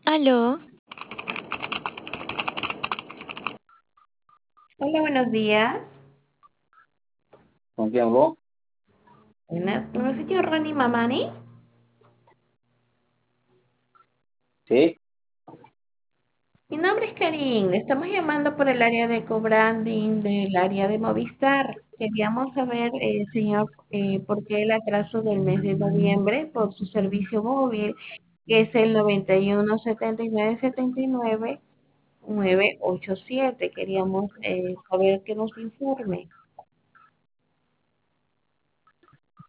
Aló, Hola, buenos días. ¿Con quién habló? Buenas, con el señor Ronnie Mamani. Sí, Mi nombre es Karin. Le estamos llamando por el área de co-branding del área de Movistar. Queríamos saber, señor, por qué el atraso del mes de noviembre por su servicio móvil, que es el 91 79 79 987. Queríamos saber que nos informe.